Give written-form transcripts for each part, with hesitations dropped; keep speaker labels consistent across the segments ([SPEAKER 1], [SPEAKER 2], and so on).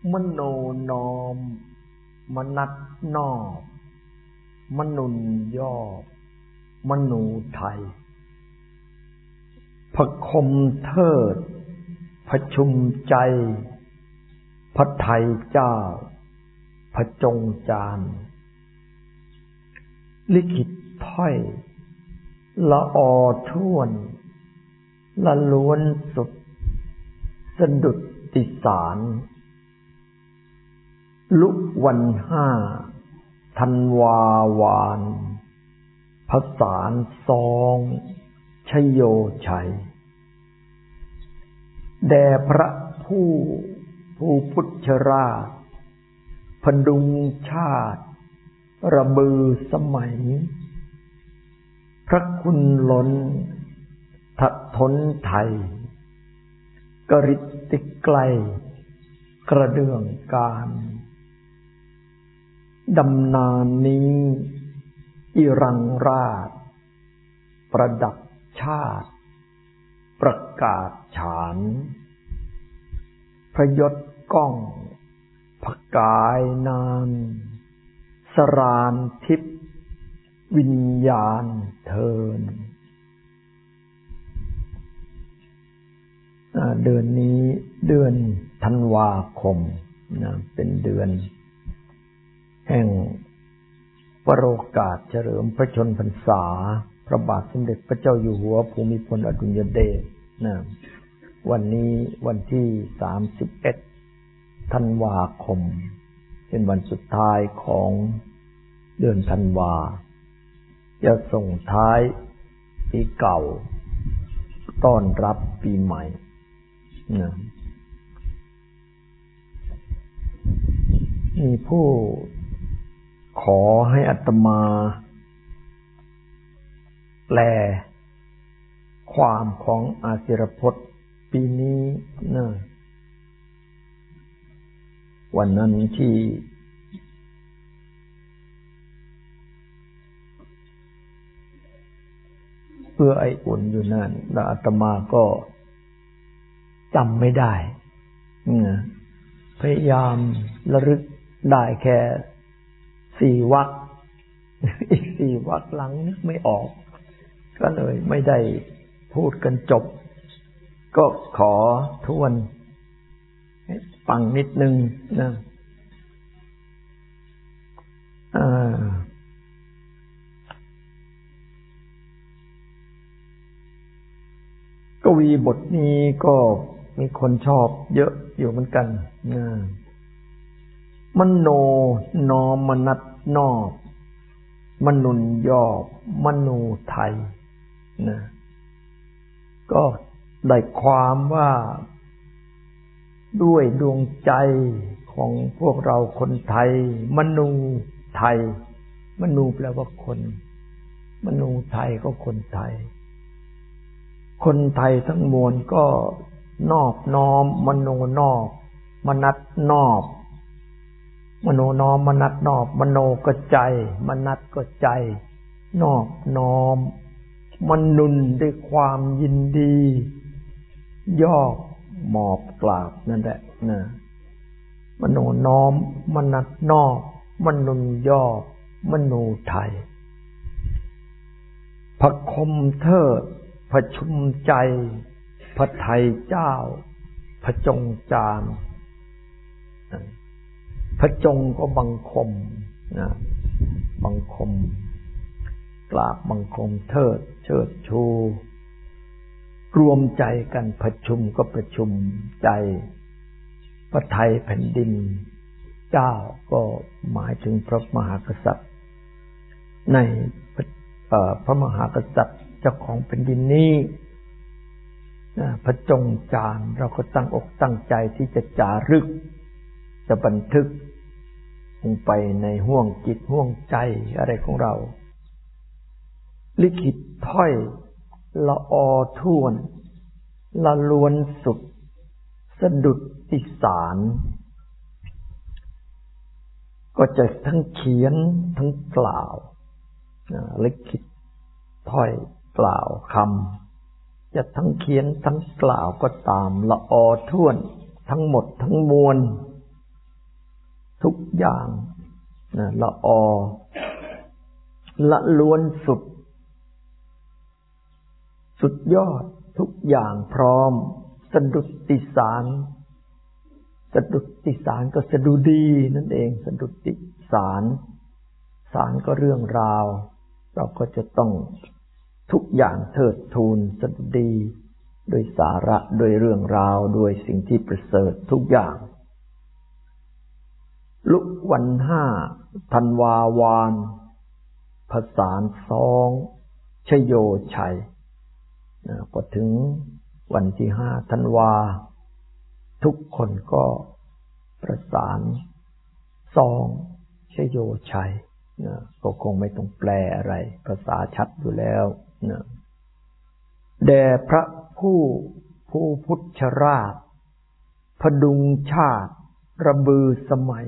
[SPEAKER 1] มโนนอมมนัสนอบมนุนย่อมนูไทยพระคมเทิดพระชุมใจพระไทยเจ้าพระจงจานลิขิตถ้อยละออท่วนละล้วนสุดสะดุดติสารลุวัน5 ธันวาวานพสาร2 ชโยชัยแด่พระผู้พุทธราชพดุงชาติระบือสมัยพระคุณล้นทัดทนไทยกริตติไกลกระเดื่องการดำนานนี้อิรังราชประดับชาติประกาศฉานพระยศก้องพระกายนานสรานทิพย์วิญญาณเทินเดือนนี้เดือนธันวาคมเป็นเดือนแห่งวโรกาสเฉลิมพระชนมพรรษาพระบาทสมเด็จพระเจ้าอยู่หัวภูมิพลอดุลยเดชวันนี้วันที่31 ธันวาคมเป็นวันสุดท้ายของเดือนธันวาจะส่งท้ายปีเก่าต้อนรับปีใหม่มีผู้ขอให้อาตมาแปลความของอาศิรพจน์ปีนี้นะวันนั้นที่เพื่อไออุ่นอยู่นั่นแล้วอาตมาก็จำไม่ได้พยายามระลึกได้แค่4 วรรคอีก4 วรรคหลังนึกไม่ออกก็เลยไม่ได้พูดกันจบก็ขอทวนให้ฟังนิดนึงนะกวีบทนี้ก็มีคนชอบเยอะอยู่เหมือนกันนะมโนนอมนัสนอบมนุนยอบมนูไทยนะก็ได้ความว่าด้วยดวงใจของพวกเราคนไทยมนูไทยมนูแปลว่าคนมนูไทยก็คนไทยคนไทยทั้งมวลก็นอบน้อมมโนนอบมนัสนอบมโนน้อมมนัสนอบมโนก็ใจมนัสก็ใจนอบน้อมมนุนด้วยความยินดีย่อหมอบกราบนั่นแหละนะมโนน้อมมนัสนอบมนุนย่อมนูไทยพระคมเทิดพระชุมใจพระไทยเจ้าพระจงจานพระจงก็บังคมนะบังคมกราบบังคมเทิดเชิดชูรวมใจกันประชุมก็ประชุมใจพระไทยแผ่นดินเจ้าก็หมายถึงพระมหากษัตริย์ในพระมหากษัตริย์เจ้าของแผ่นดินนี้พระจงจานเราก็ตั้งอกตั้งใจที่จะจารึกจะบันทึกลงไปในห้วงจิตห้วงใจอะไรของเราลิขิตถ้อยละออท่วนละล้วนสุดสะดุดติสารก็จะทั้งเขียนทั้งกล่าวลิขิตถ้อยกล่าวคำจะทั้งเขียนทั้งกล่าวก็ตามละออท่วนทั้งหมดทั้งมวลทุกอย่างละออละล้วนสุดยอดทุกอย่างพร้อมสดุตติสารสดุตติสารก็สดุดีนั่นเองสดุตติสารก็เรื่องราวเราก็จะต้องทุกอย่างเทิดทูนสดุดีโดยสาระโดยเรื่องราวโดยสิ่งที่ประเสริฐทุกอย่างลุกวัน5 ธันวาวานผสาน2ชโยชัยพอถึงวันที่5 ธันวาทุกคนก็ประสาน2ชโยชัยก็คงไม่ต้องแปลอะไรภาษาชัดอยู่แล้วแด่พระผู้พุทธราชพดุงชาติระบือสมัย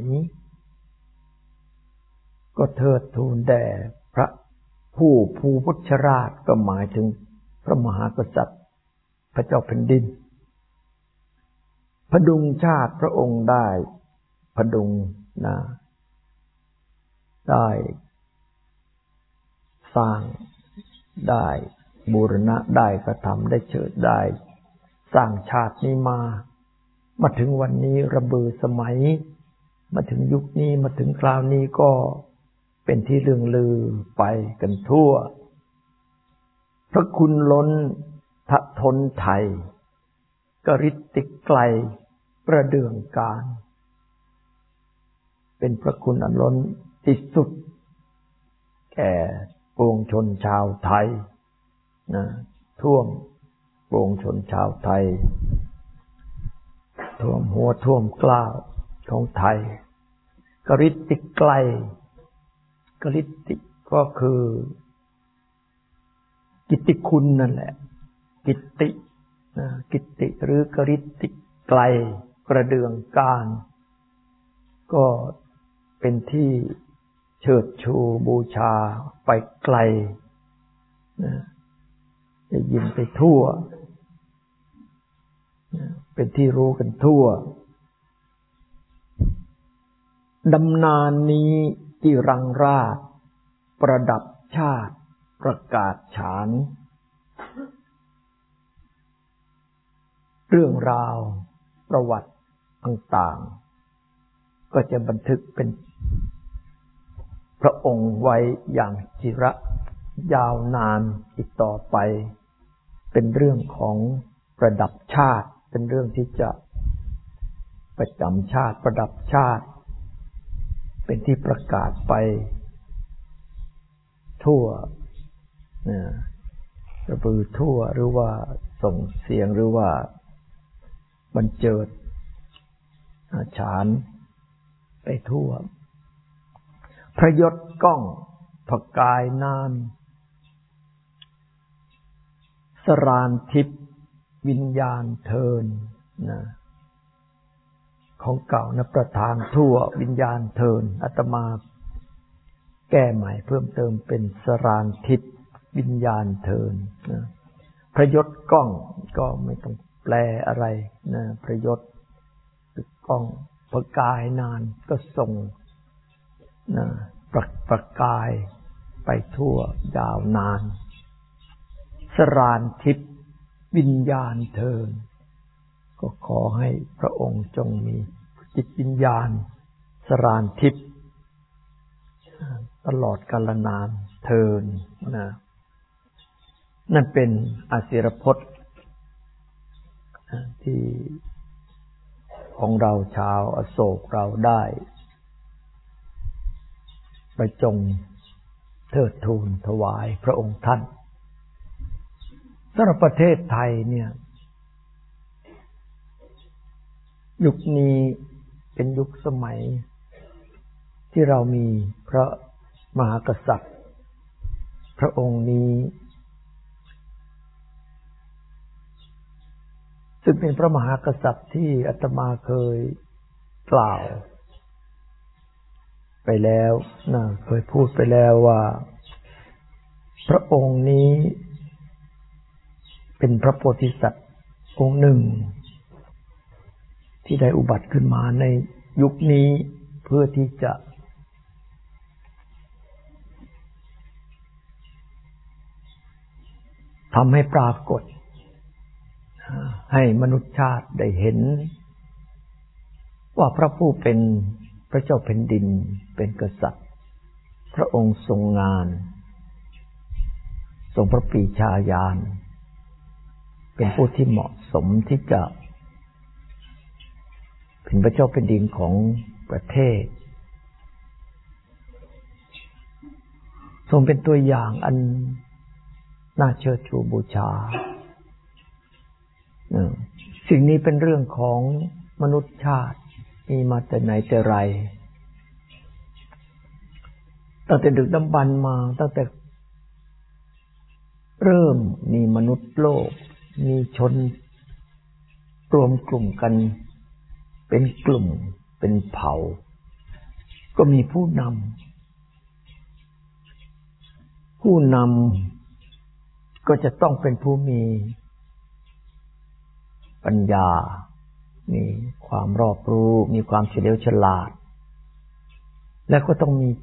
[SPEAKER 1] ก็เทิดทูนแด่พระผู้พุทธราชก็หมายถึงพระมหากษัตริย์พระเจ้าแผ่นดินพดุงชาติพระองค์ได้พดุงได้สร้างได้บูรณะได้กระทำได้เชิดได้สร้างชาตินี้มาถึงวันนี้ระบือสมัยมาถึงยุคนี้มาถึงคราวนี้ก็เป็นที่เรื่องลือไปกันทั่วพระคุณล้นทะทนไทยกฤทธิไกลประเดืองการเป็นพระคุณอันล้นที่สุดแก่ปวงชนชาวไทยท่วมปวงชนชาวไทยท่วมหัวท่วมกล้าวของไทยกฤทธิไกลกฤทธิก็คือกิตติคุณนั่นแหละกิตติหรือกฤทธิไกลกระเดืองการก็เป็นที่เชิดชูบูชาไปไกลได้ยินไปทั่วเป็นที่รู้กันทั่วดำนานนี้ที่รังราชประดับชาติประกาศฉานเรื่องราวประวัติต่างๆก็จะบันทึกเป็นพระองค์ไว้อย่างจิระยาวนานอีกต่อไปเป็นเรื่องของประดับชาติเป็นเรื่องที่จะประจำชาติประดับชาติเป็นที่ประกาศไปทั่วระบือทั่วหรือว่าส่งเสียงหรือว่าบรรเจิดฉานไปทั่วพระยศก้องพกายนานสรานทิพย์วิญญาณเทินของเก่านะประทานทั่ววิญญาณเทินอาตมาแก้ใหม่เพิ่มเติมเป็นสรานทิพย์วิญญาณเทินพระยศก้องก็ไม่ต้องแปลอะไรพระยศก้องพกายนานก็ส่งประกายไปทั่วยาวนานสรานทิพย์วิญญาณเทินก็ขอให้พระองค์จงมีจิตวิญญาณสรานทิพย์ตลอดกาลนานเทินนั่นเป็นอศิรพจน์ที่ของเราชาวอโศกเราได้ไปจงเทิดทูนถวายพระองค์ท่านสำหรับประเทศไทยเนี่ยยุคนี้เป็นยุคสมัยที่เรามีพระมหากษัตริย์พระองค์นี้ซึ่งเป็นพระมหากษัตริย์ที่อาตมาเคยกล่าวไปแล้วเคยพูดไปแล้วว่าพระองค์นี้เป็นพระโพธิสัตว์องค์หนึ่งที่ได้อุบัติขึ้นมาในยุคนี้เพื่อที่จะทำให้ปรากฏให้มนุษยชาติได้เห็นว่าพระผู้เป็นพระเจ้าแผ่นดินเป็นกษัตริย์พระองค์ทรงงานทรงพระปรีชาญาณเป็นผู้ที่เหมาะสมที่จะเป็นพระเจ้าแผ่นดินของประเทศทรงเป็นตัวอย่างอันน่าเชิดชูบูชาสิ่งนี้เป็นเรื่องของมนุษยชาติมีมาแต่ไหนแต่ไรตั้งแต่ดึกดำบรรพ์มาตั้งแต่เริ่มมีมนุษย์โลกมีชนรวมกลุ่มกันเป็นกลุ่มเป็นเผ่าก็มีผู้นำก็จะต้องเป็นผู้มีปัญญามีความรอบรู้มีความเฉลียวฉลาดและก็ต้องมี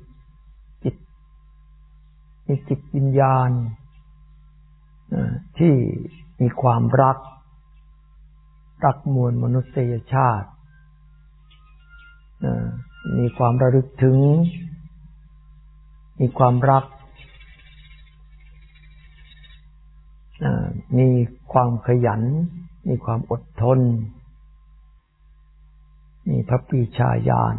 [SPEAKER 1] จิตวิญญาณที่มีความรักมวลมนุษยชาติมีความระลึกถึงมีความรักมีความขยันมีความอดทนมีพระปรีชาญาณ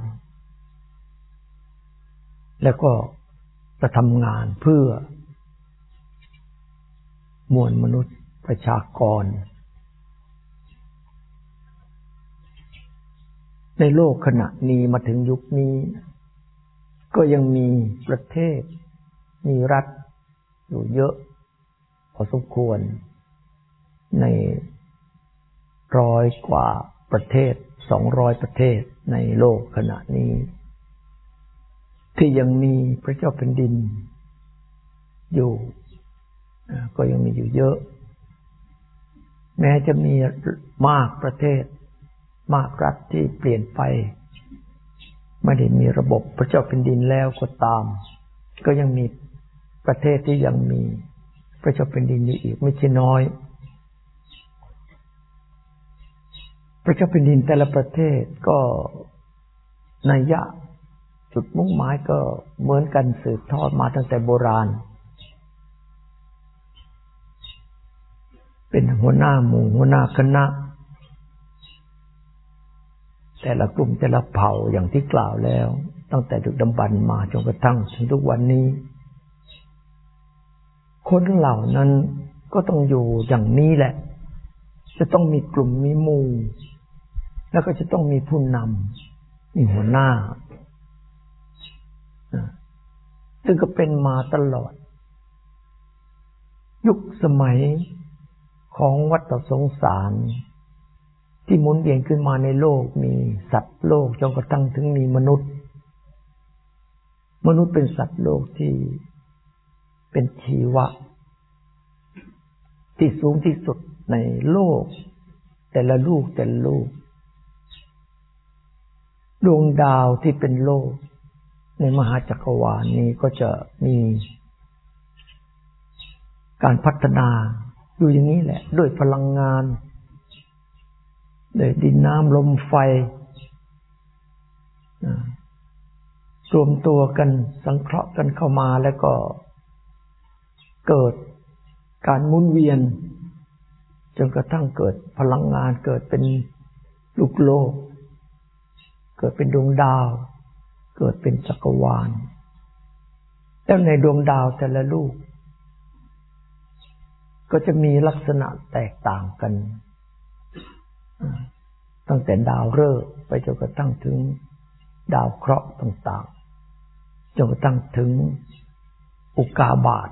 [SPEAKER 1] แล้วก็จะทำงานเพื่อมวลมนุษย์ประชากรในโลกขณะนี้มาถึงยุคนี้ก็ยังมีประเทศมีรัฐอยู่เยอะพอสมควรใน100 กว่าประเทศ200 ประเทศในโลกขณะนี้ที่ยังมีพระเจ้าแผ่นดินอยู่ก็ยังมีอยู่เยอะแม้จะมีมากประเทศมากรัฐที่เปลี่ยนไปไม่ได้มีระบบพระเจ้าแผ่นดินแล้วก็ตามก็ยังมีประเทศที่ยังมีพระเจ้าแผ่นดินอยู่อีกไม่ใช่น้อยพระเจ้าแผ่นดินแต่ละประเทศก็นัยยะจุดมุ่งหมายก็เหมือนกันสืบทอดมาตั้งแต่โบราณเป็นหัวหน้าหมู่หัวหน้าคณะแต่ละกลุ่มแต่ละเผ่าอย่างที่กล่าวแล้วตั้งแต่ดึกดำบรรพ์มาจนกระทั่งถึงทุกวันนี้คนเหล่านั้นก็ต้องอยู่อย่างนี้แหละจะต้องมีกลุ่มมีหมู่แล้วก็จะต้องมีผู้นำมีหัวหน้าซึ่งก็เป็นมาตลอดยุคสมัยของวัฏสงสารที่หมุนเวียนขึ้นมาในโลกมีสัตว์โลกจนกระทั่งถึงมีมนุษย์เป็นสัตว์โลกที่เป็นชีวะที่สูงที่สุดในโลกแต่ละลูกดวงดาวที่เป็นโลกในมหาจักรวาลนี้ก็จะมีการพัฒนาอยู่อย่างนี้แหละด้วยพลังงานด้วยดินน้ำลมไฟรวมตัวกันสังเคราะห์กันเข้ามาแล้วก็เกิดการหมุนเวียนจนกระทั่งเกิดพลังงานเกิดเป็นลูกโลกเกิดเป็นดวงดาวเกิดเป็นจักรวาลแล้วในดวงดาวแต่ละลูกก็จะมีลักษณะแตกต่างกันตั้งแต่ดาวฤกษ์ไปจนกระทั่งถึงดาวเคราะห์ต่างๆจนกระทั่งถึงอุกาบาต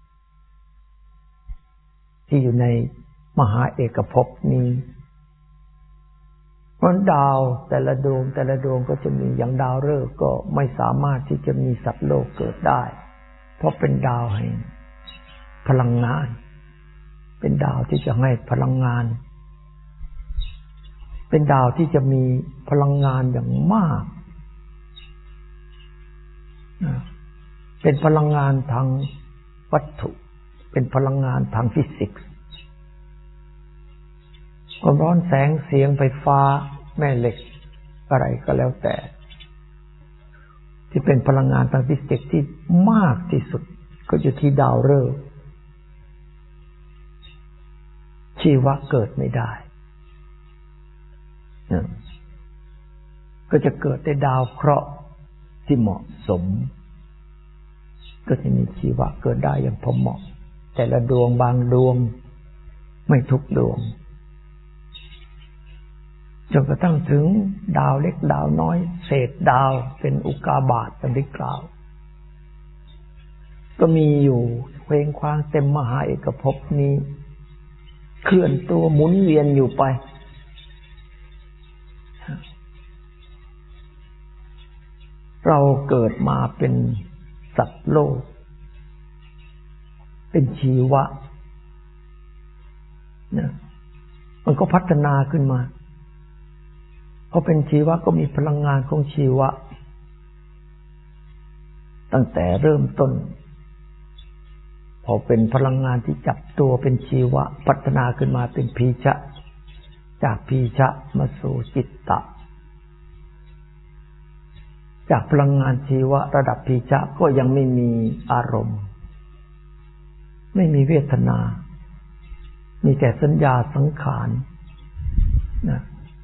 [SPEAKER 1] ที่อยู่ในมหาเอกภพนี้เพราะดาวแต่ละดวงก็จะมีอย่างดาวฤกษ์ก็ไม่สามารถที่จะมีสัตว์โลกเกิดได้เพราะเป็นดาวแห่งพลังงานเป็นดาวที่จะให้พลังงานเป็นดาวที่จะมีพลังงานอย่างมากเป็นพลังงานทางวัตถุเป็นพลังงานทางฟิสิกส์ความร้อนแสงเสียงไฟฟ้าแม่เหล็กอะไรก็แล้วแต่ที่เป็นพลังงานทางฟิสิกส์ที่มากที่สุดก็อยู่ที่ดาวฤกษ์ชีวะเกิดไม่ได้ก็จะเกิดได้ดาวเคราะห์ที่เหมาะสมก็จะมีชีวะเกิดได้อย่างพอเหมาะแต่ละดวงบางดวงไม่ทุกดวงจนกระทั่งถึงดาวเล็กดาวน้อยเศษดาวเป็นอุกกาบาตดังที่กล่าวก็มีอยู่เคว้งคว้างเต็มมหาเอกภพนี้เคลื่อนตัวหมุนเวียนอยู่ไปเราเกิดมาเป็นสัตว์โลกเป็นชีวะนะมันก็พัฒนาขึ้นมาพอเป็นชีวะก็มีพลังงานของชีวะตั้งแต่เริ่มต้นพอเป็นพลังงานที่จับตัวเป็นชีวะพัฒนาขึ้นมาเป็นพีชะจากพีชะมาสู่จิตตะจากพลังงานชีวะระดับพีชะก็ยังไม่มีอารมณ์ไม่มีเวทนามีแต่สัญญาสังขารนะ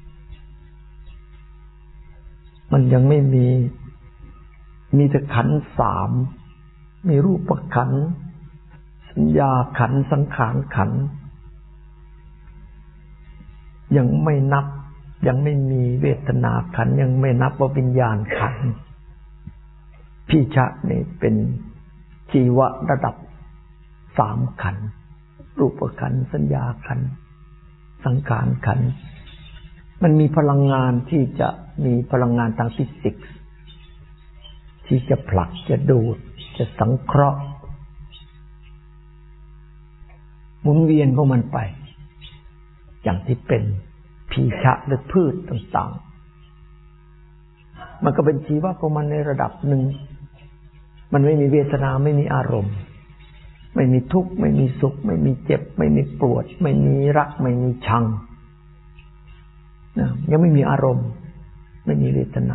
[SPEAKER 1] มันยังไม่มีแต่ขันธ์สามมีรูปขันธ์สัญญาขันธ์สังขารขันธ์ยังไม่นับยังไม่มีเวทนาขันธ์ยังไม่นับว่าวิญญาณขันธ์พีชะนี่เป็นชีวะระดับสามขันธ์รูปขันธ์สัญญาขันธ์สังขารขันธ์มันมีพลังงานที่จะมีพลังงานทางฟิสิกส์ที่จะผลักจะดูดจะสังเคราะห์หมุนเวียนของมันไปอย่างที่เป็นพีชะหรือพืชต่างๆมันก็เป็นชีวะของมันในระดับหนึ่งมันไม่มีเวทนาไม่มีอารมณ์ไม่มีทุกข์ไม่มีสุขไม่มีเจ็บไม่มีปวดไม่มีรักไม่มีชังยังไม่มีอารมณ์ไม่มีเวทนา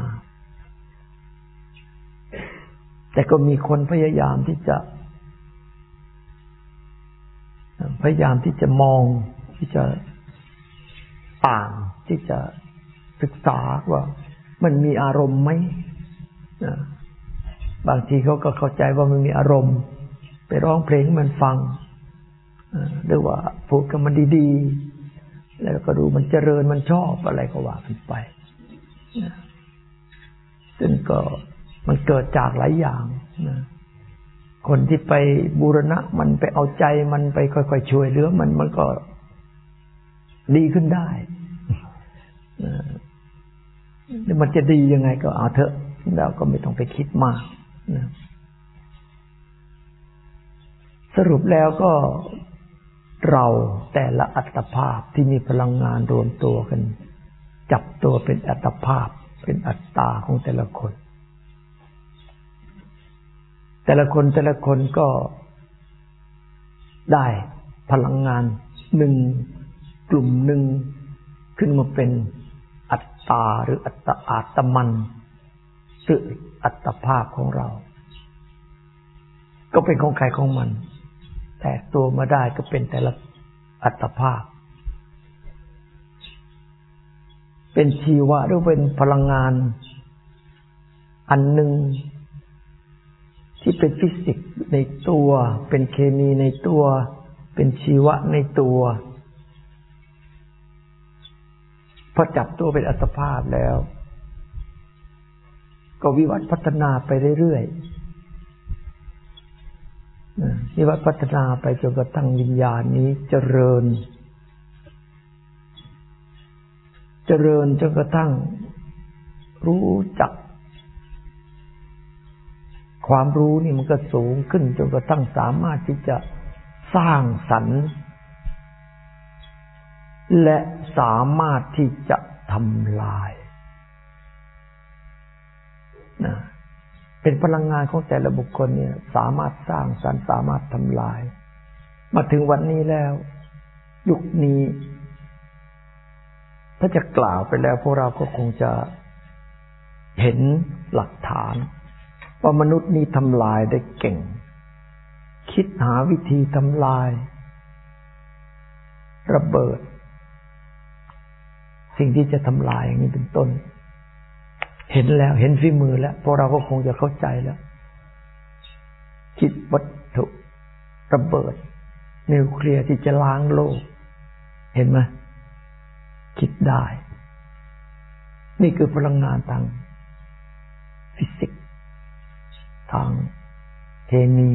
[SPEAKER 1] แต่ก็มีคนพยายามที่จะมองที่จะอ่านที่จะศึกษาว่ามันมีอารมณ์ไหมบางทีเขาก็เข้าใจว่ามันมีอารมณ์ไปร้องเพลงมันฟังหรือว่าพูดกับมันดีๆแล้วก็ดูมันเจริญมันชอบอะไรก็ว่ากันไปซึ่งก็มันเกิดจากหลายอย่างคนที่ไปบูรณะมันไปเอาใจมันไปค่อยๆช่วยเหลือมันก็ดีขึ้นได้มันจะดียังไงก็เอาเถอะเราก็ไม่ต้องไปคิดมากสรุปแล้วก็เราแต่ละอัตภาพที่มีพลังงานรวมตัวกันจับตัวเป็นอัตภาพเป็นอัตตาของแต่ละคนแต่ละคนก็ได้พลังงานหนึ่งกลุ่มหนึ่งขึ้นมาเป็นอัตตาหรืออาตมันคืออัตภาพของเราก็เป็นของใครของมันแตกตัวมาได้ก็เป็นแต่ละอัตภาพเป็นชีวะหรือเป็นพลังงานอันหนึ่งที่เป็นฟิสิกส์ในตัวเป็นเคมีในตัวเป็นชีวะในตัวพอจับตัวเป็นอัตภาพแล้วก็วิวัฒน์พัฒนาไปเรื่อยๆวิวัฒน์พัฒนาไปจนกระทั่งวิญญาณนี้เจริญจนกระทั่งรู้จักความรู้นี่มันก็สูงขึ้นจนกระทั่งสามารถที่จะสร้างสรรค์และสามารถที่จะทำลายเป็นพลังงานของแต่ละบุคคลเนี่ยสามารถสร้างสรรค์สามารถทำลายมาถึงวันนี้แล้วยุคนี้ถ้าจะกล่าวไปแล้วพวกเราก็คงจะเห็นหลักฐานว่ามนุษย์นี้ทำลายได้เก่งคิดหาวิธีทำลายระเบิดสิ่งที่จะทำลายอย่างนี้เป็นต้นเห็นแล้วเห็นฝีมือแล้วพวกเราก็คงจะเข้าใจแล้วคิดวัตถุระเบิดนิวเคลียร์ที่จะล้างโลกเห็นไหมคิดได้นี่คือพลังงานทางฟิสิกส์ทางเคมี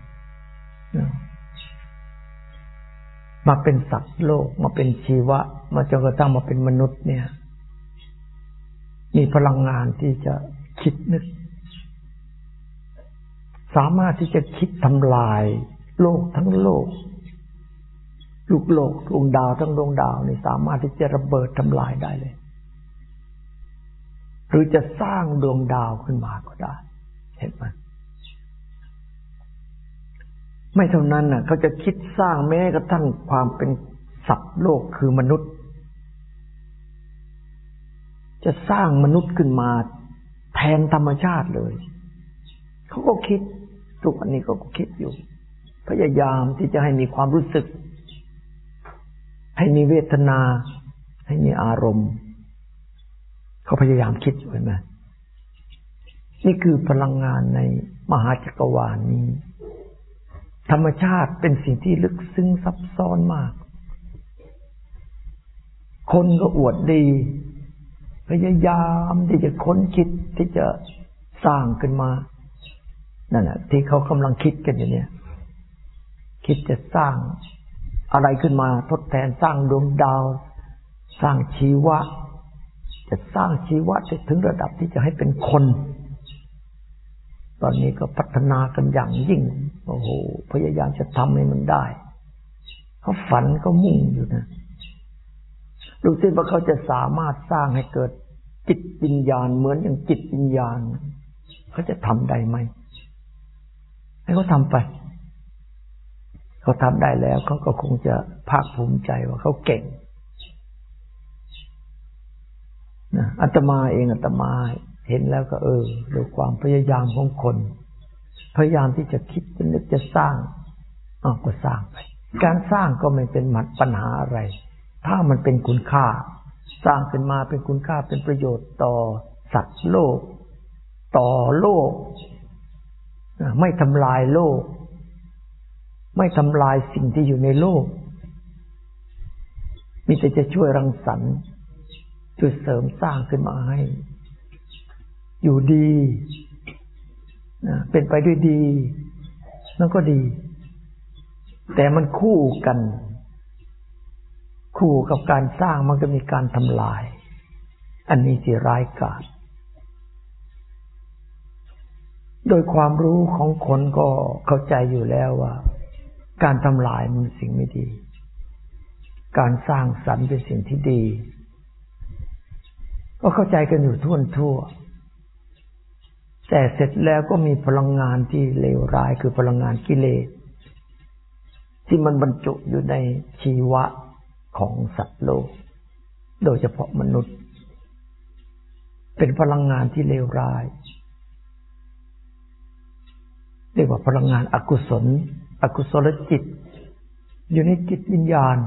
[SPEAKER 1] มาเป็นสัตว์โลกมาเป็นชีวะมาจนกระทั่งมาเป็นมนุษย์เนี่ยมีพลังงานที่จะคิดนึกสามารถที่จะคิดทำลายโลกทั้งโลกลูกโลกดวงดาวทั้งดวงดาวนี่สามารถที่จะระเบิดทำลายได้เลยหรือจะสร้างดวงดาวขึ้นมาก็ได้เห็นไหมไม่เท่านั้นน่ะเขาจะคิดสร้างแม้กระทั่งความเป็นสัตว์โลกคือมนุษย์จะสร้างมนุษย์ขึ้นมาแทนธรรมชาติเลยเขาก็คิดทุกวันนี้เขาก็คิดอยู่พยายามที่จะให้มีความรู้สึกให้มีเวทนาให้มีอารมณ์เขาพยายามคิดอยู่เห็นไหมนี่คือพลังงานในมหาจักรวาลนี้ธรรมชาติเป็นสิ่งที่ลึกซึ้งซับซ้อนมากคนก็อวดดีพยายามที่จะค้นคิดที่จะสร้างขึ้นมานั่นแหละที่เขากำลังคิดกันอยู่เนี่ยคิดจะสร้างอะไรขึ้นมาทดแทนสร้างดวงดาวสร้างชีวะจะสร้างชีวะถึงระดับที่จะให้เป็นคนตอนนี้ก็พัฒนากันอย่างยิ่งโอ้โหพยายามจะทำให้มันได้เขาฝันก็มุ่งอยู่นะดูสิว่าเขาจะสามารถสร้างให้เกิดจิตวิญญาณเหมือนอย่างจิตวิญญาณเขาจะทำได้ไหมให้เขาทำไปเขาทำได้แล้วเขาก็คงจะภาคภูมิใจว่าเขาเก่งนะอาตมาเองอาตมาเห็นแล้วก็ด้วยความพยายามของคนพยายามที่จะคิดจะนึกจะสร้างก็สร้างไปการสร้างก็ไม่เป็นปัญหาอะไรถ้ามันเป็นคุณค่าสร้างขึ้นมาเป็นคุณค่าเป็นประโยชน์ต่อสัตว์โลกต่อโลกไม่ทำลายโลกไม่ทำลายสิ่งที่อยู่ในโลกมีแต่จะช่วยรังสรรค์ช่วยเสริมสร้างขึ้นมาให้อยู่ดีเป็นไปด้วยดีนั่นก็ดีแต่มันคู่กันคู่กับการสร้างมันก็มีการทำลายอันนี้ที่ร้ายกาจโดยความรู้ของคนก็เข้าใจอยู่แล้วว่าการทำลายมันสิ่งไม่ดีการสร้างสรรค์เป็นสิ่งที่ดีก็เข้าใจกันอยู่ทั่วแต่เสร็จแล้วก็มีพลังงานที่เลวร้ายคือพลังงานกิเลสที่มันบรรจุอยู่ในชีวะของสัตว์โลกโดยเฉพาะมนุษย์เป็นพลังงานที่เลวร้ายเรียกว่าพลังงานอกุศลอกุศลจิตอยู่ในจิตวิญญาณ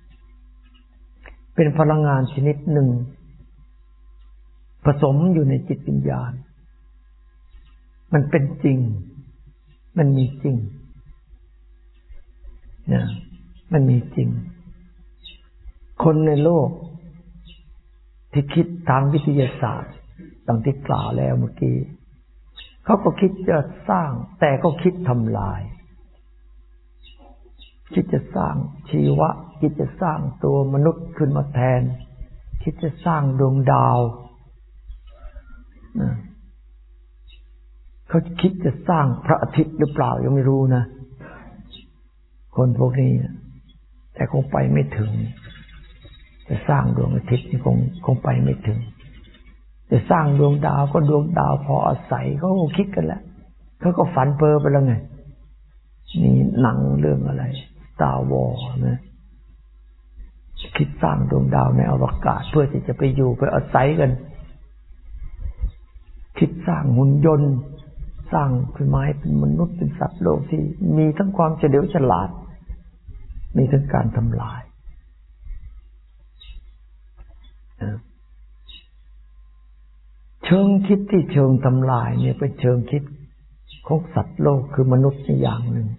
[SPEAKER 1] เป็นพลังงานชนิดหนึ่งผสมอยู่ในจิตวิญญาณมันเป็นจริงมันมีจริงนะมันมีจริงคนในโลกที่คิดทางวิทยาศาสตร์ดังที่กล่าวแล้วเมื่อกี้เขาก็คิดจะสร้างแต่ก็คิดทำลายคิดจะสร้างชีวะคิดจะสร้างตัวมนุษย์ขึ้นมาแทนคิดจะสร้างดวงดาวเขาคิดจะสร้างพระอาทิตย์หรือเปล่ายังไม่รู้นะคนพวกนี้แต่คงไปไม่ถึงจะสร้างดวงอาทิตย์นี่คงไปไม่ถึงจจะสร้างดวงดาวก็ดวงดาวพออาศัยเขาก็คิดกันแล้วเขาก็ฝันเพ้อไปแล้วไงนี่หนังเรื่องอะไรStar Wars นะคิดสร้างดวงดาวในอวกาศเพื่อที่จะไปอยู่ไปอาศัยกันคิดสร้างหุ่นยนต์สร้างเป็นไม้เป็นมนุษย์เป็นสัตว์โลกที่มีทั้งความเฉลียวฉลาดมีทั้งการทำลายเชิงคิดที่เชิงทำลายเนี่ยเป็นเชิงคิดของสัตว์โลกคือมนุษย์อย่างหนึ่ง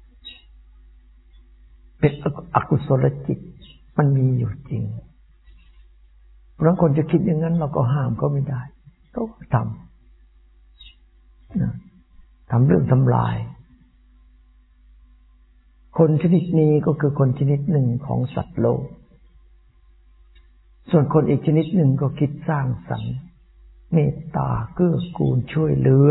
[SPEAKER 1] เป็นอกุศลจิตมันมีอยู่จริงเพราะคนจะคิดอย่างนั้นเราก็ห้ามเขาไม่ได้ต้องทำเรื่องทำลายคนชนิดนี้ก็คือคนชนิดหนึ่งของสัตว์โลกส่วนคนอีกชนิดหนึ่งก็คิดสร้างสรรค์เมตตาเกื้อกูลช่วยเหลือ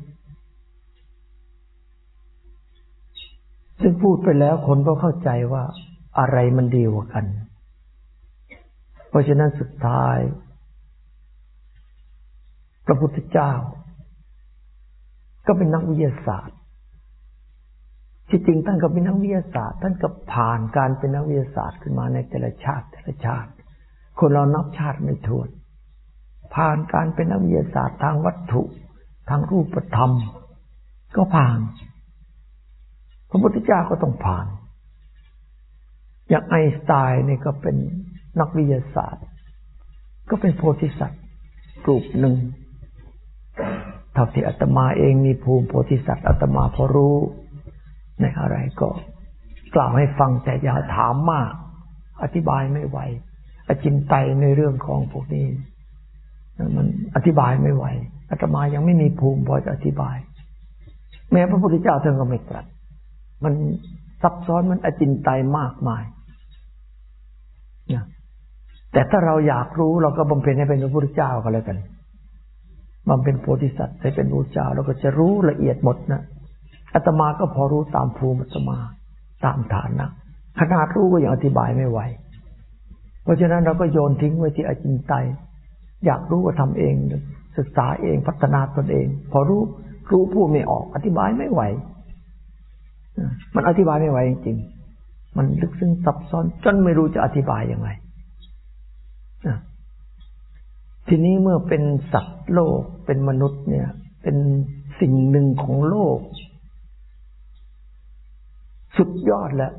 [SPEAKER 1] ซึ่งพูดไปแล้วคนก็เข้าใจว่าอะไรมันดีกว่ากันเพราะฉะนั้นสุดท้ายพระพุทธเจ้าก็เป็นนักวิทยาศาสตร์ที่จริงท่านก็เป็นนักวิทยาศาสตร์ท่านก็ผ่านการเป็นนักวิทยาศาสตร์ขึ้นมาในแต่ละชาติคนเรานับชาติไม่ถ้วนผ่านการเป็นนักวิทยาศาสตร์ทางวัตถุทางรูปธรรมก็ผ่านพระพุทธเจ้าก็ต้องผ่านอย่างไอน์สไตน์นี่ก็เป็นนักวิทยาศาสตร์ก็เป็นโพธิสัตว์กลุ่มหนึ่งเท่าที่อาตมาเองมีภูมิโพธิสัตว์อาตมาพอรู้ในอะไรก็กล่าวให้ฟังแต่อย่าถามมากอธิบายไม่ไหวอจินไตยในเรื่องของพวกนี้มันอธิบายไม่ไหวอาตมายังไม่มีภูมิพอจะอธิบายแม้พระพุทธเจ้าท่านก็ไม่ตรัสมันซับซ้อนมันอจินไตยมากมายนะแต่ถ้าเราอยากรู้เราก็บำเพ็ญให้เป็นพระพุทธเจ้าก็แล้วกันบำเพ็ญโพธิสัตว์ให้เป็นพระเจ้าเราก็จะรู้ละเอียดหมดนะอาตมาก็พอรู้ตามภูมิอาตมาตามฐานะขนาดรู้ก็ยังอธิบายไม่ไหวเพราะฉะนั้นเราก็โยนทิ้งไว้ที่อจินไตยอยากรู้ก็ทำเองศึกษาเองพัฒนาตนเองพอรู้พูดไม่ออกอธิบายไม่ไหวมันอธิบายไม่ไหวจริงๆมันลึกซึ้งซับซ้อนจนไม่รู้จะอธิบายยังไงทีนี้เมื่อเป็นสัตว์โลกเป็นมนุษย์เนี่ยเป็นสิ่งหนึ่งของโลกสุดยอดแล้ว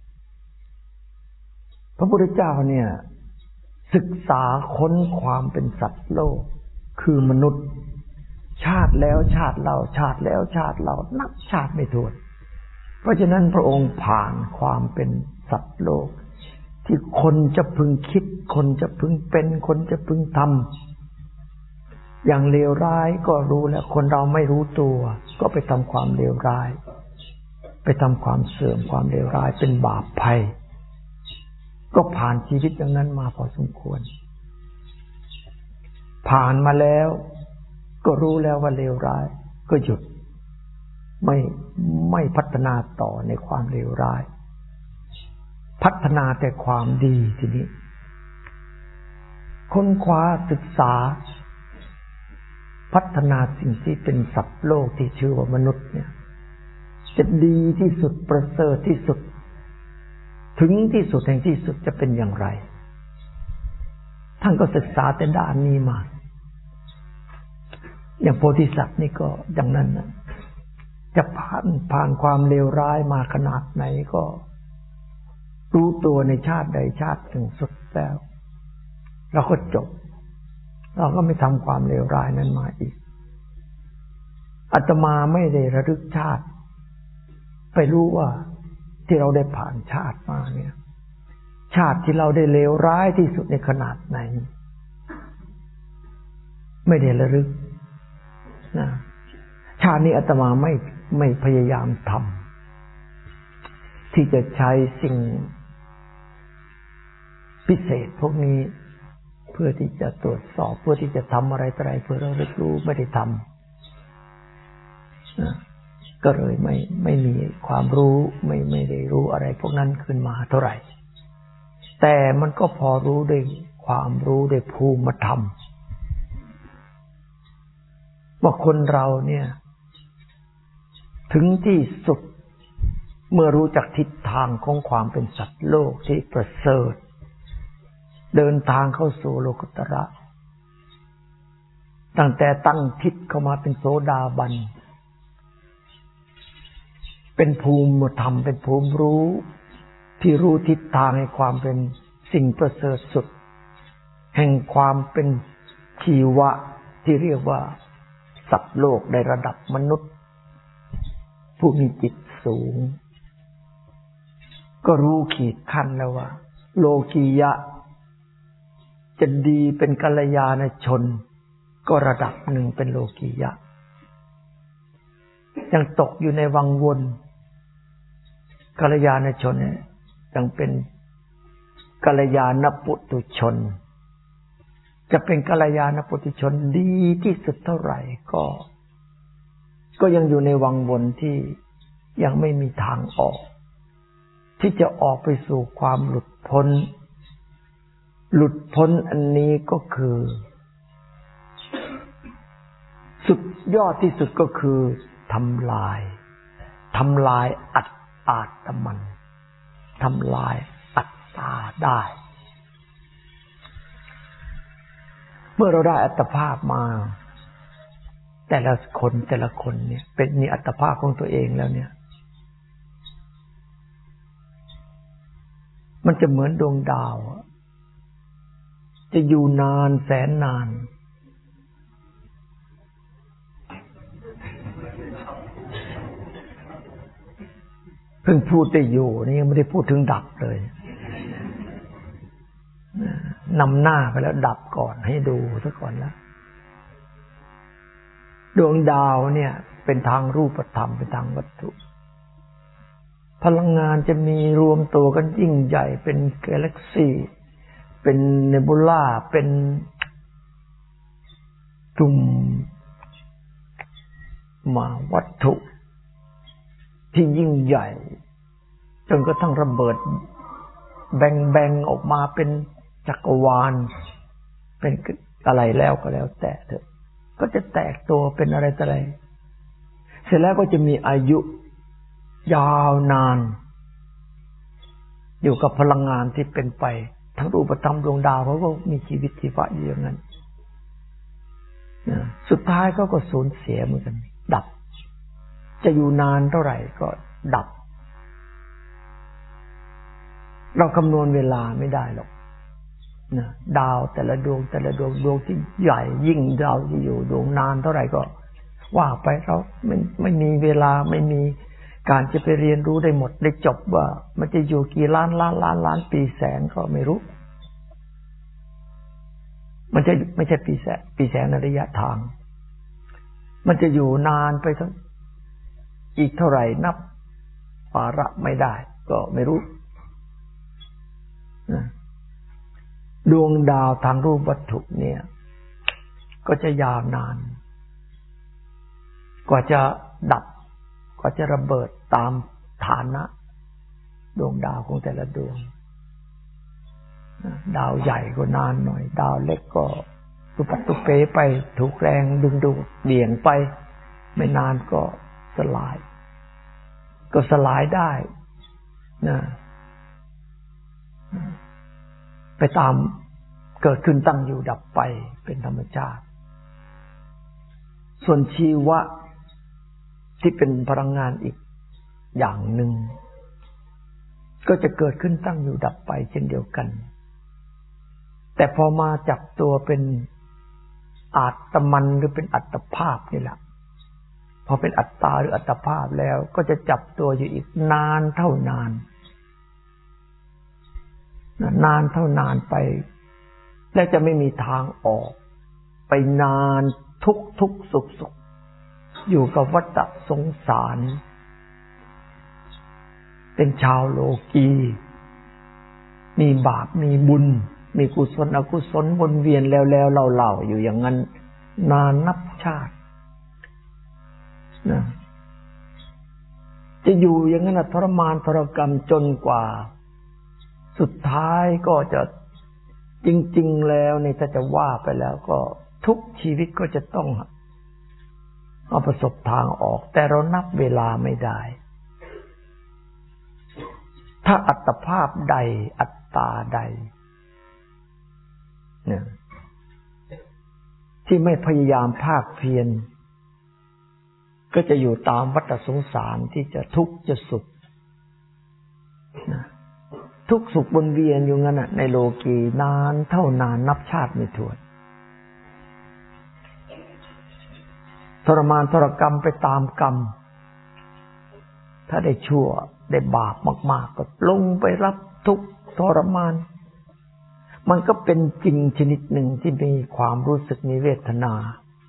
[SPEAKER 1] พระพุทธเจ้าเนี่ยศึกษาค้นความเป็นสัตว์โลกคือมนุษย์ชาติแล้วชาติเล่าชาติแล้วชาติเล่านับชาติไม่ถ้วนเพราะฉะนั้นพระองค์ผ่านความเป็นสัตว์โลกที่คนจะพึงคิดคนจะพึงเป็นคนจะพึงทำอย่างเลวร้ายก็รู้แล้วคนเราไม่รู้ตัวก็ไปทำความเลวร้ายไปทำความเสื่อมความเลวร้ายเป็นบาปภัยก็ผ่านชีวิตอย่างนั้นมาพอสมควรผ่านมาแล้วก็รู้แล้วว่าเลวร้ายก็หยุดไม่พัฒนาต่อในความเลวร้ายพัฒนาแต่ความดีทีนี้ค้นคว้าศึกษาพัฒนาสิ่งที่เป็นสัตว์โลกที่ชื่อว่ามนุษย์เนี่ยจะดีที่สุดประเสริฐที่สุดถึงที่สุดแห่งที่สุดจะเป็นอย่างไรท่านก็ศึกษาแต่ด้านนี้มาอย่างโพธิสัตว์นี่ก็อย่างนั้นนะจะผ่านความเลวร้ายมาขนาดไหนก็รู้ตัวในชาติใดชาติหนึ่งสุดแล้วเราก็จบเราก็ไม่ทำความเลวร้ายนั้นมาอีกอาตมาไม่ได้ระลึกชาติไปรู้ว่าที่เราได้ผ่านชาติมาเนี่ยชาติที่เราได้เลวร้ายที่สุดในขนาดไหนไม่ได้ระลึกนะชาตินี้อาตมาไม่พยายามทำที่จะใช้สิ่งพิเศษพวกนี้เพื่อที่จะตรวจสอบเพื่อที่จะทำอะไรต่ออะไรเพื่อเราได้รู้ไม่ได้ทำนะก็เลยไม่มีความรู้ไม่ได้รู้อะไรพวกนั้นขึ้นมาเท่าไหร่แต่มันก็พอรู้ด้วยความรู้ด้วยภูมิธรรมว่าคนเราเนี่ยถึงที่สุดเมื่อรู้จักทิศทางของความเป็นสัตว์โลกที่ประเสริฐเดินทางเข้าสู่โลกุตระตั้งแต่ตั้งทิศเข้ามาเป็นโสดาบันเป็นภูมิธรรมเป็นภูมิรู้ที่รู้ทิศทางให้ความเป็นสิ่งประเสริฐสุดแห่งความเป็นชีวะที่เรียกว่าสัตว์โลกในระดับมนุษย์ผู้มีจิตสูงก็รู้ขีดขั้นแล้วว่าโลกียะจะดีเป็นกัลยาณชนก็ระดับหนึ่งเป็นโลกียะยังตกอยู่ในวังวนกัลยาณชนยังเป็นกัลยาณปุถุชนจะเป็นกัลยาณปุถุชนดีที่สุดเท่าไหร่ก็ยังอยู่ในวังวนที่ยังไม่มีทางออกที่จะออกไปสู่ความหลุดพ้นอันนี้ก็คือสุดยอดที่สุดก็คือทำลายอาตมันทำลายอัตตาได้เมื่อเราได้อัตภาพมาแต่ละคนเนี่ยเป็นมีอัตภาพของตัวเองแล้วเนี่ยมันจะเหมือนดวงดาวจะอยู่นานแสนนานเพิ่งพูดได้อยู่นี่ยังไม่ได้พูดถึงดับเลยนำหน้าไปแล้วดับก่อนให้ดูซะก่อนแล้วดวงดาวเนี่ยเป็นทางรูปธรรมเป็นทางวัตถุพลังงานจะมีรวมตัวกันยิ่งใหญ่เป็นกาแล็กซี่เป็นเนบูล่าเป็นกลุ่มมาวัตถุที่ยิ่งใหญ่จนกระทั่งระเบิดแบ่งออกมาเป็นจักรวาลเป็นอะไรแล้วก็แล้วแต่เถอะก็จะแตกตัวเป็นอะไรต่ออะไรเสร็จแล้วก็จะมีอายุยาวนานอยู่กับพลังงานที่เป็นไปทั้งรูปธรรมดวงดาวเขาก็มีชีวิตชีวะอยู่อย่างนั้นสุดท้ายก็สูญเสียเหมือนกันดับจะอยู่นานเท่าไหร่ก็ดับเราคำนวณเวลาไม่ได้หรอกนะดาวแต่ละดวงดวงที่ใหญ่ยิ่งดาวที่อยู่ดวงนานเท่าไหร่ก็ว่าไปเราไม่มีเวลาไม่มีการจะไปเรียนรู้ได้หมดได้จบว่ามันจะอยู่กี่ล้านปีแสงก็ไม่รู้มันจะไม่ใช่ปีแสงในระยะทางมันจะอยู่นานไปทั้งอีกเท่าไหร่นับวาระไม่ได้ก็ไม่รู้ดวงดาวทางรูปวัตถุเนี่ยก็จะยาวนานกว่าจะดับกว่าจะระเบิดตามฐานะดวงดาวของแต่ละดวงดาวใหญ่ก็นานหน่อยดาวเล็กก็ตุปัตตุเปไปถูกแรงดึงดูดเบี่ยงไปไม่นานก็สลายได้นะไปตามเกิดขึ้นตั้งอยู่ดับไปเป็นธรรมชาติส่วนชีวะที่เป็นพลังงานอีกอย่างหนึ่งก็จะเกิดขึ้นตั้งอยู่ดับไปเช่นเดียวกันแต่พอมาจับตัวเป็นอาตมันหรือเป็นอัตภาพนี่แหละพอเป็นอัตตาหรืออัตภาพแล้วก็จะจับตัวอยู่อีกนานเท่านานเท่านานไปและจะไม่มีทางออกไปนานทุกสุขอยู่กับวัฏสงสารเป็นชาวโลกีมีบาปมีบุญมีกุศลอกุศลวนเวียนแล้วเล่าอยู่อย่างนั้นนานนับชาตินะจะอยู่อย่างนั้นทรมานทรกรรมจนกว่าสุดท้ายก็จะจริงๆแล้วเนี่ยถ้าจะว่าไปแล้วก็ทุกชีวิตก็จะต้องมาประสบทางออกแต่เรานับเวลาไม่ได้ถ้าอัตภาพใดอัตตาใดเนี่ยที่ไม่พยายามภาคเพียรก็จะอยู่ตามวัฏสงสารที่จะทุกข์จะสุขทุกข์สุขวนเวียนอยู่งั้นในโลกีนานเท่านานนับชาติไม่ถ้วนทรมานทรกรรมไปตามกรรมถ้าได้ชั่วได้บาปมากๆก็ลงไปรับทุกข์ทรมานมันก็เป็นจริงชนิดหนึ่งที่มีความรู้สึกมีเวทนา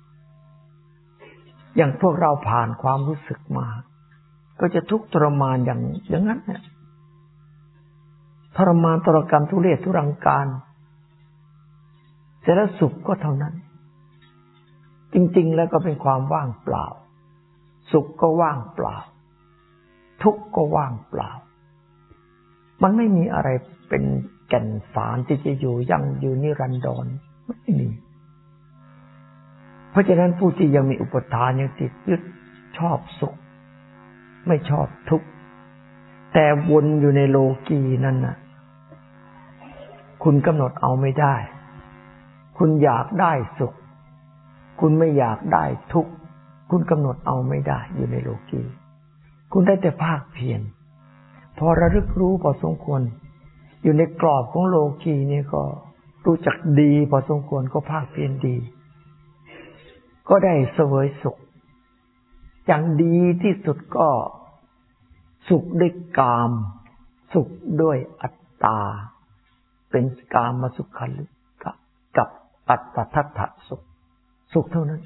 [SPEAKER 1] อย่างพวกเราผ่านความรู้สึกมาก็จะทุกข์ทรมานอย่างนั้นเนี่ยทรมานทรกรรมทุเรศทุรังการเสร็จแล้วสุขก็เท่านั้นจริงๆแล้วก็เป็นความว่างเปล่าสุขก็ว่างเปล่าทุกข์ก็ว่างเปล่ามันไม่มีอะไรเป็นแก่นสารที่จะอยู่ยั่งยืนนิรันดรไม่มีเพราะฉะนั้นผู้ที่ยังมีอุปทานยังติดยึดชอบสุขไม่ชอบทุกข์แต่วนอยู่ในโลกีนั่นน่ะคุณกำหนดเอาไม่ได้คุณอยากได้สุขคุณไม่อยากได้ทุกข์คุณกำหนดเอาไม่ได้อยู่ในโลกีคุณได้แต่ภาคเพียรพอระลึกรู้พอสมควรอยู่ในกรอบของโลกีนี่ก็รู้จักดีพอสมควรก็ภาคเพียรดีก็ได้เสวยสุขอย่างดีที่สุดก็สุขด้วยกามสุขด้วยอัตตาเป็นกามสุขขันธ์กับอัตถัตถสุขสุขเท่านั้น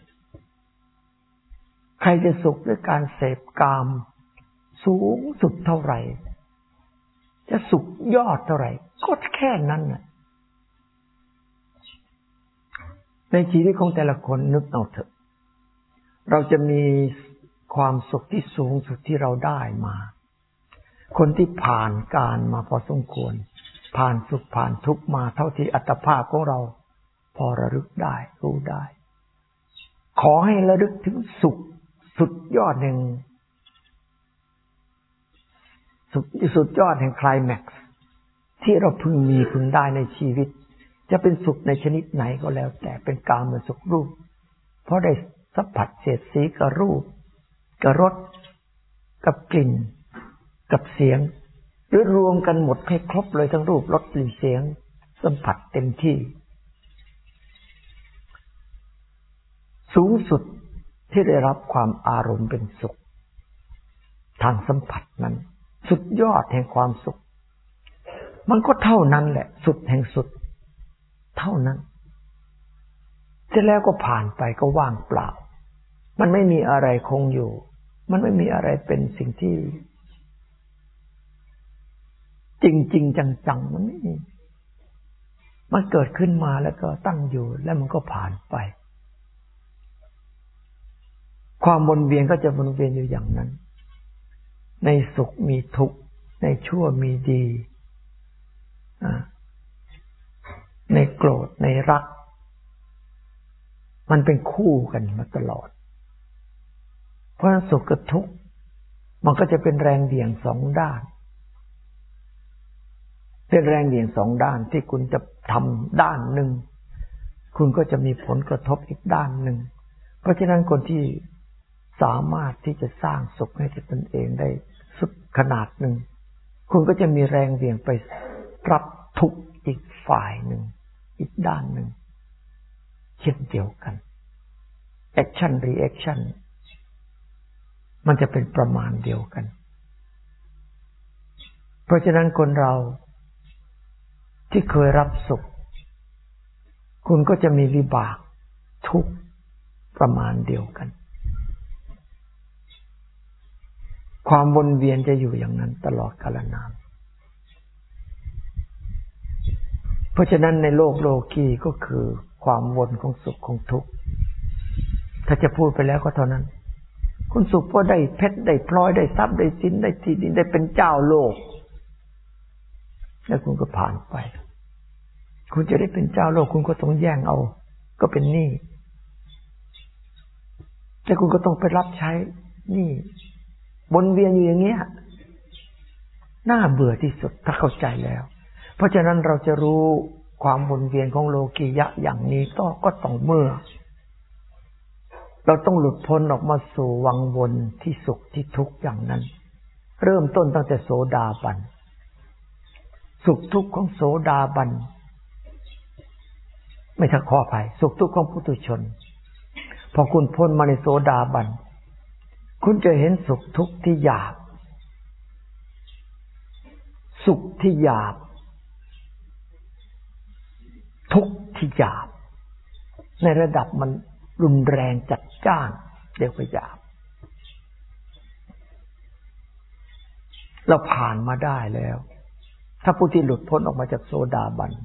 [SPEAKER 1] ใครจะสุขด้วยการเสพกามสูงสุดเท่าไหร่จะสุขยอดเท่าไหร่ก็แค่นั้นน่ะในชีวิตของแต่ละคนนึกเอาเถอะเราจะมีความสุขที่สูงสุดที่เราได้มาคนที่ผ่านการมาพอสมควรผ่านสุขผ่านทุกข์มาเท่าที่อัตภาพของเราพอระลึกได้รู้ได้ขอให้ระลึกถึงสุขสุดยอดแห่งสุดยอดแห่งไคลแม็กซ์ที่เราพึงมีพึงได้ในชีวิตจะเป็นสุขในชนิดไหนก็แล้วแต่เป็นกามสุขรูปเพราะได้สัมผัสเศษสีกับรูปกับรสกับกลิ่นกับเสียงหรือรวมกันหมดให้ครบเลยทั้งรูปรสกลิ่นเสียงสัมผัสเต็มที่สูงสุดที่ได้รับความอารมณ์เป็นสุขทางสัมผัสนั้นสุดยอดแห่งความสุขมันก็เท่านั้นแหละสุดแห่งสุดเท่านั้นเสร็จแล้วก็ผ่านไปก็ว่างเปล่ามันไม่มีอะไรคงอยู่มันไม่มีอะไรเป็นสิ่งที่จริงๆจังๆมันไม่มีมันเกิดขึ้นมาแล้วก็ตั้งอยู่แล้วมันก็ผ่านไปความวนเวียนก็จะวนเวียนอยู่อย่างนั้นในสุขมีทุกข์ในชั่วมีดีในโกรธในรักมันเป็นคู่กันมาตลอดเพราะสุขกับทุกข์มันก็จะเป็นแรงเบี่ยงสองด้านเป็นแรงเบี่ยงสองด้านที่คุณจะทำด้านหนึ่งคุณก็จะมีผลกระทบอีกด้านหนึ่งเพราะฉะนั้นคนที่สามารถที่จะสร้างสุขให้กับตนเองได้สุดขนาดหนึ่งคุณก็จะมีแรงเบี่ยงไปรับทุกข์อีกฝ่ายหนึ่งอีกด้านหนึ่งเช่นเดียวกันแอคชั่นรีแอคชั่นมันจะเป็นประมาณเดียวกันเพราะฉะนั้นคนเราที่เคยรับสุขคุณก็จะมีวิบากทุกข์ประมาณเดียวกันความวนเวียนจะอยู่อย่างนั้นตลอดกาลนานเพราะฉะนั้นในโลกโลกีก็คือความวนของสุขของทุกข์ถ้าจะพูดไปแล้วก็เท่านั้นคุณสุขเพราะได้เพชรได้พลอยได้ทรัพย์ได้สินได้ที่ดินได้เป็นเจ้าโลกแล้วคุณก็ผ่านไปคุณจะได้เป็นเจ้าโลกคุณก็ต้องแย่งเอาก็เป็นหนี้แต่คุณก็ต้องไปรับใช้นี่วนเวียนอยู่อย่างเงี้ยน่าเบื่อที่สุดถ้าเข้าใจแล้วเพราะฉะนั้นเราจะรู้ความวนเวียนของโลกียะอย่างนี้ก็ต้องเมื่อเราต้องหลุดพ้นออกมาสู่วังวนที่สุขที่ทุกข์อย่างนั้นเริ่มต้นตั้งแต่โสดาบันสุขทุกข์ของโสดาบันไม่ทักขออภัยสุขทุกข์ของปุถุชนพอคุณพ้นมาในโสดาบันคุณจะเห็นสุขทุกข์ที่หยาบสุขที่หยาบทุกข์ที่หยาบในระดับมันรุนแรงจัดจ้านเรียกว่าหยาบเราผ่านมาได้แล้วถ้าผู้ที่หลุดพ้นออกมาจากโสดาบัน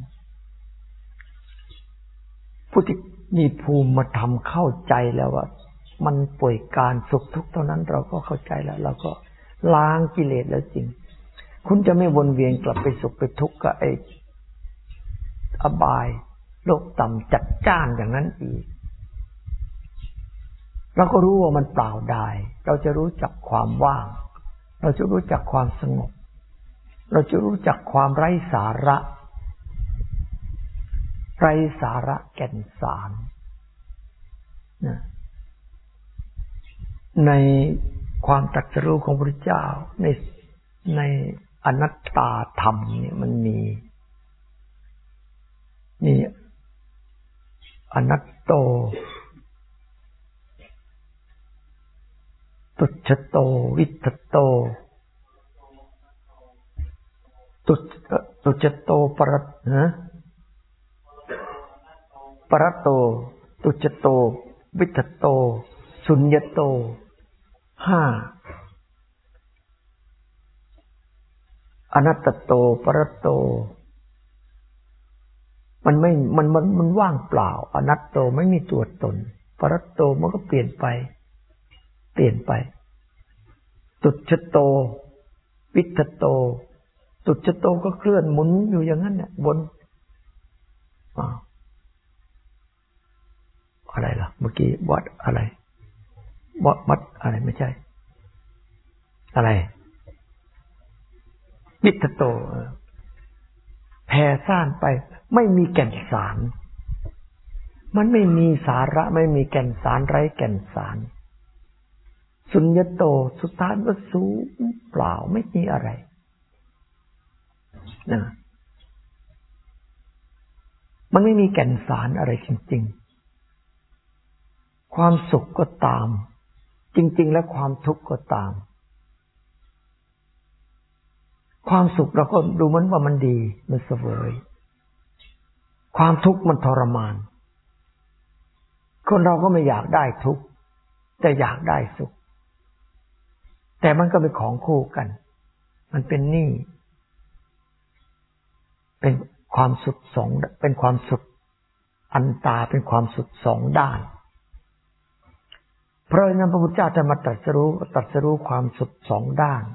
[SPEAKER 1] ผู้ที่มีภูมิธรรมเข้าใจแล้วว่ามันป่วยการสุขทุกข์เท่านั้นเราก็เข้าใจแล้วเราก็ล้างกิเลสแล้วจริงคุณจะไม่วนเวียนกลับไปสุขไปทุกข์กับไอ้อบายโลกต่ำจัดจ้านอย่างนั้นอีกเราก็รู้ว่ามันเปล่าได้เราจะรู้จักความว่างเราจะรู้จักความสงบเราจะรู้จักความไร้สาระแก่นสารในความตรัสรู้ของพระพุทธเจ้าในอนัตตาธรรมเนี่ยมันมีอนัตโตตุจฉโตวิทธโตตุจฉโตปรัตโตตุจฉโตวิทธโตสุญญโตห้าอนัตโตปรัตโตมันว่างเปล่าอนัตโตไม่มีตัวตนปรัตโตมันก็เปลี่ยนไปตุจฉโตวิทธโตตุจฉโตก็เคลื่อนหมุนอยู่อย่างนั้นเนี่ยบนอะไรล่ะเมื่อกี้วัดอะไรวัดอะไรไม่ใช่อะไรวิทธโตแผ่ซ่านไปไม่มีแก่นสารมันไม่มีสาระไม่มีแก่นสารไร้แก่นสารสุญญโตสุดท้ายก็สูญเปล่าไม่มีอะไรนะมันไม่มีแก่นสารอะไรจริงๆความสุขก็ตามจริงๆแล้วความทุกข์ก็ตามความสุขเราก็ดูเหมือนว่ามันดีมันเสวยความทุกข์มันทรมานคนเราก็ไม่อยากได้ทุกข์แต่อยากได้สุขแต่มันก็เป็นของคู่กันมันเป็นหนี้เป็นความสุขสองเป็นความสุขอันตาเป็นความสุขสองด้านเพราะฉะนั้นพระพุทธเจ้าจะมาตรัสรู้ความสุขสองด้าน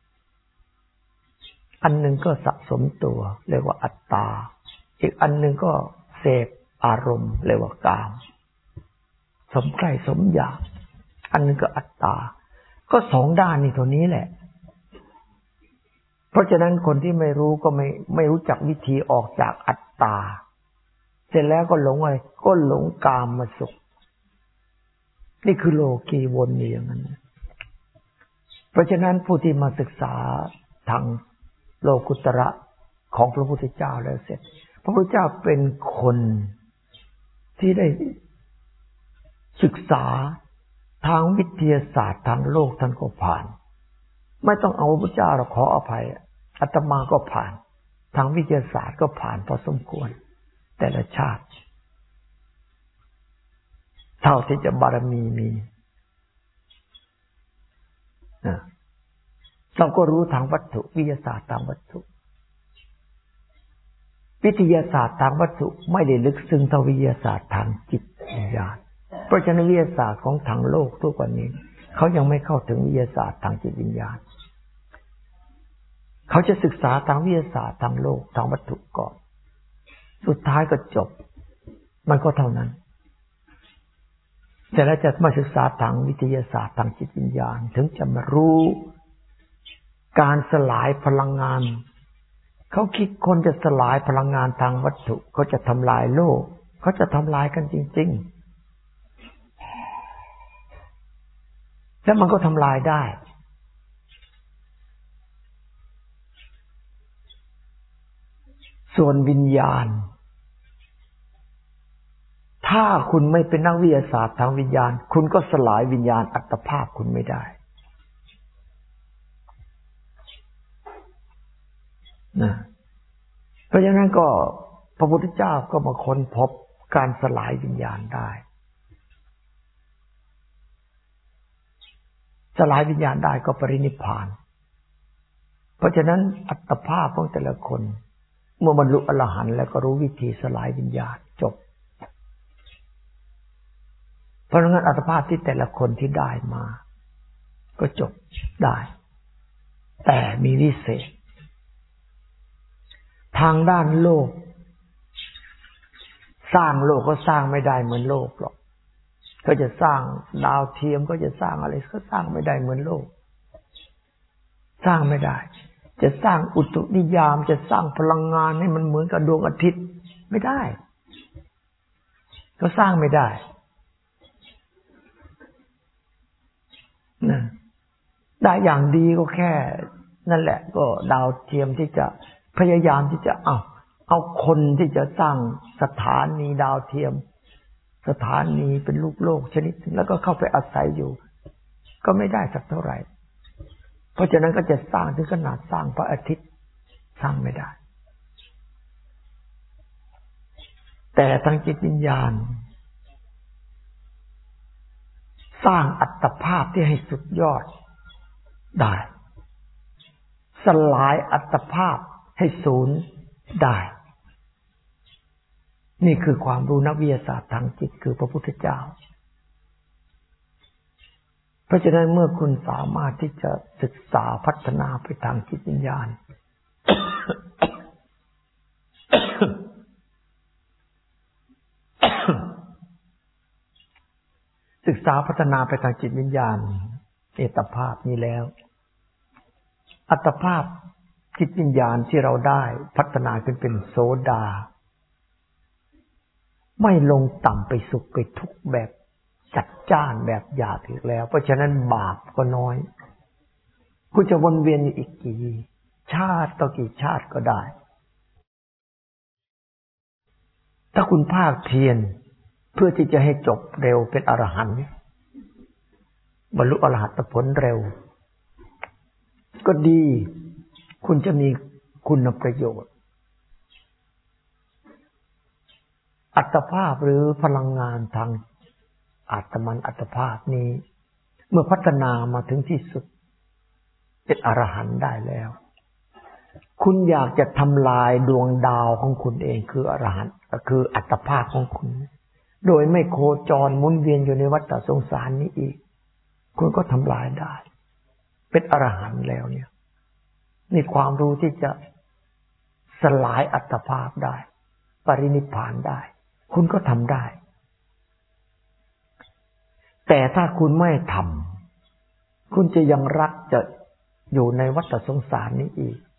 [SPEAKER 1] อันหนึ่งก็สะสมตัวเรียกว่าอัตตาอีกอันหนึ่งก็เสพอารมณ์เรียกว่ากามสมใคร่สมอยากอันหนึ่งก็อัตตาก็สองด้านนี่ตัวนี้แหละเพราะฉะนั้นคนที่ไม่รู้ก็ไม่รู้จักวิธีออกจากอัตตาเสร็จแล้วก็หลงอะไรก็หลงกามมาสุขนี่คือโลกีวนอย่างนั้นเพราะฉะนั้นผู้ที่มาศึกษาทางโลกุตระของพระพุทธเจ้าแล้วเสร็จพระพุทธเจ้าเป็นคนที่ได้ศึกษาทางวิทยาศาสตร์ทางโลกท่านก็ผ่านไม่ต้องเอาพระพุทธเจ้าเราขออภัยอาตมาก็ผ่านทางวิทยาศาสตร์ก็ผ่านพอสมควรแต่ละชาติเท่าที่จะบารมีมีเราก็รู้ทางวัตถุวิทยาศาสตร์ทางวัตถุวิทยาศาสตร์ทางวัตถุไม่ได้ลึกซึ้งเท่าวิทยาศาสตร์ทางจิตวิญญาณเพราะฉะนั้นวิทยาศาสตร์ของทางโลกทุกวันนี้เขายังไม่เข้าถึงวิทยาศาสตร์ทางจิตวิญญาณเขาจะศึกษาทางวิทยาศาสตร์ทางโลกทางวัตถุก่อนสุดท้ายก็จบมันก็เท่านั้นแต่แล้วจะมาศึกษาทางวิทยาศาสตร์ทางจิตวิญญาณถึงจะมารู้การสลายพลังงานเขาคิดคนจะสลายพลังงานทางวัตถุเขาจะทำลายโลกเขาจะทำลายกันจริงๆแล้วมันก็ทำลายได้ส่วนวิญญาณถ้าคุณไม่เป็นนักวิทยาศาสตร์ทางวิญญาณคุณก็สลายวิญญาณอัตภาพคุณไม่ได้นะเพราะฉะนั้นก็พระพุทธเจ้าก็มาค้นพบการสลายวิญญาณได้สลายวิญญาณได้ก็ปรินิพพานเพราะฉะนั้นอัตภาพของแต่ละคนเมื่อบรรลุอรหันต์แล้วก็รู้วิธีสลายวิญญาณจบเพราะงั้นอัตภาพที่แต่ละคนที่ได้มาก็จบได้แต่มีวิเศษทางด้านโลกสร้างโลกก็สร้างไม่ได้เหมือนโลกหรอกก็จะสร้างดาวเทียมก็จะสร้างอะไรก็สร้างไม่ได้เหมือนโลกสร้างไม่ได้จะสร้างอุตุนิยามจะสร้างพลังงานให้มันเหมือนกับดวงอาทิตย์ไม่ได้ก็สร้างไม่ได้นะได้อย่างดีก็แค่นั่นแหละก็ดาวเทียมที่จะพยายามที่จะเอาคนที่จะสร้างสถานีดาวเทียมสถานีเป็นลูกโลกชนิดนึงแล้วก็เข้าไปอาศัยอยู่ก็ไม่ได้สักเท่าไหร่เพราะฉะนั้นก็จะสร้างถึงขนาดสร้างพระอาทิตย์สร้างไม่ได้แต่ทางจิตวิญญาณสร้างอัตภาพที่ให้สุดยอดได้สลายอัตภาพให้ศูนย์ได้นี่คือความรู้นักวิทยาศาสตร์ทางจิตคือพระพุทธเจ้าเพราะฉะนั้นเมื่อคุณสามารถที่จะศึกษาพัฒนาไปทางจิตวิญญาณ ศึกษาพัฒนาไปทางจิตวิญญาณอัตภาพนี้แล้วอัตภาพจิตวิญญาณที่เราได้พัฒนาขึ้นเป็นโสดาไม่ลงต่ำไปสุขไปทุกข์แบบจัดจ้านแบบหยาบอีกแล้วเพราะฉะนั้นบาปก็น้อยคุณจะวนเวียนอีกกี่ชาติต่อกี่ชาติก็ได้ถ้าคุณภาคเพียรเพื่อที่จะให้จบเร็วเป็นอรหันต์บรรลุอรหัตผลเร็วก็ดีคุณจะมีคุณประโยชน์อัตภาพหรือพลังงานทางอาตมันอัตภาพนี้เมื่อพัฒนามาถึงที่สุดเป็นอรหันต์ได้แล้วคุณอยากจะทำลายดวงดาวของคุณเองคืออรหันต์คืออัตภาพของคุณโดยไม่โคจรหมุนเวียนอยู่ในวัฏสงสารนี้อีกคุณก็ทำลายได้เป็นอรหันต์แล้วเนี่ยนี่ความรู้ที่จะสลายอัตภาพได้ปรินิพพานได้คุณก็ทำได้แต่ถ้าคุณไม่ทำคุณจะยังรักจะอยู่ในวัฏสงสารนี้อีก